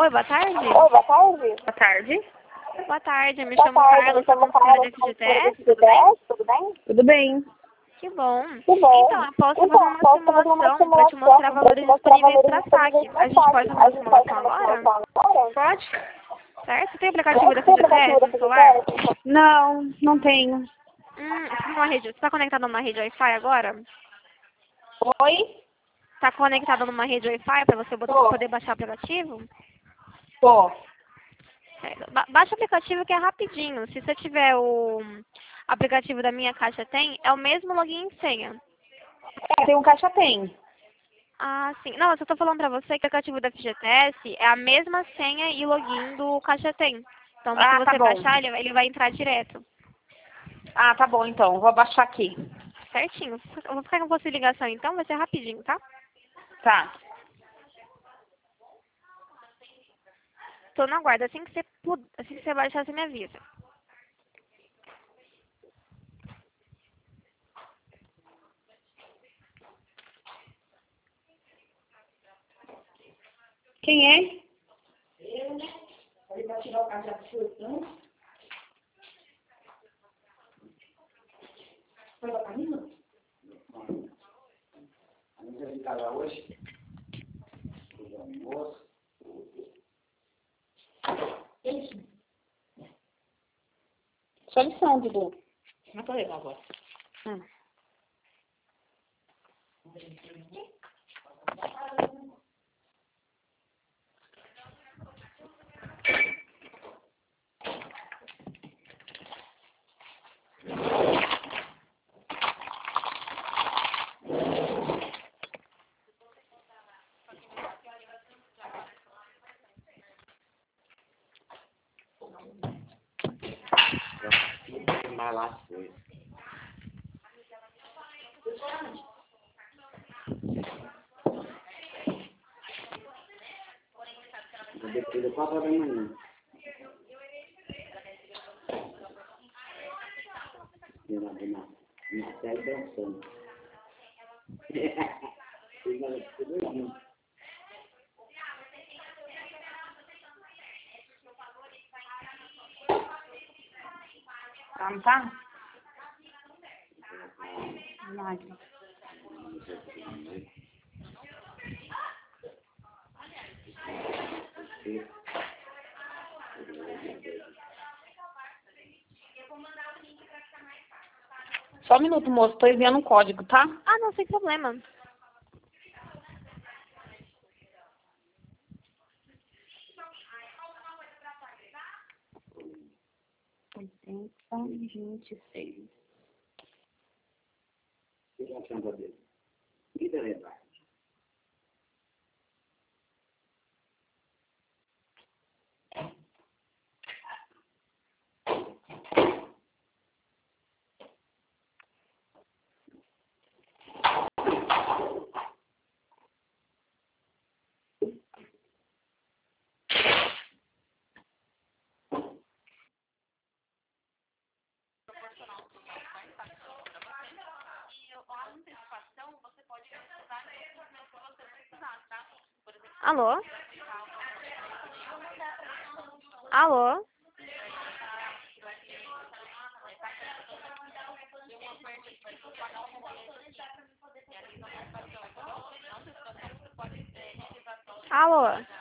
Oi, boa tarde. Oi, boa tarde. Boa tarde. Boa tarde, me Boa chamo tarde, Carla, me sou chamo consultora Carla, da sou FGTS, consultora tudo bem? tudo bem? Tudo bem. Que bom. Que bom. Então, eu posso fazer Então, uma posso fazer uma simulação para te mostrar simulação para te valores mostrar disponíveis valores para disponíveis saque. para A gente pode saque. fazer A uma gente pode simulação fazer uma agora? simulação agora? Pode? Certo? Tem aplicativo da Tem aplicativo FGTS da no celular? FGTS? Não, não tenho. Você está conectado numa rede Wi-Fi agora? Oi? Está conectado numa rede Wi-Fi para você Tô. poder baixar o aplicativo? Tô. Baixa o aplicativo que é rapidinho. Se você tiver o aplicativo da Minha Caixa Tem, é o mesmo login e senha. Tem um caixa tem. Ah, sim. Não, eu só tô falando pra você que o aplicativo da FGTS é a mesma senha e login do Caixa Tem. Então, se Ah, tá você bom. baixar, ele vai entrar direto. Ah, tá bom então. Vou baixar aqui. Certinho. Eu vou ficar com você ligação então, vai ser rapidinho, tá? Tá. Tô na guarda. Assim que você baixar, você me avisa. Quem é? Sua lição, Dudu. Não tô legal agora. Mas lá foi. Depois de 4 horas da manhã. Na série dançando. Tá, não tá? Milagre. Só um minuto, moço. Tô enviando um código, tá? Ah, não, sem problema. Oitenta, 26. O que a chama dele? Vida lembrar. Alô? Alô? Alô?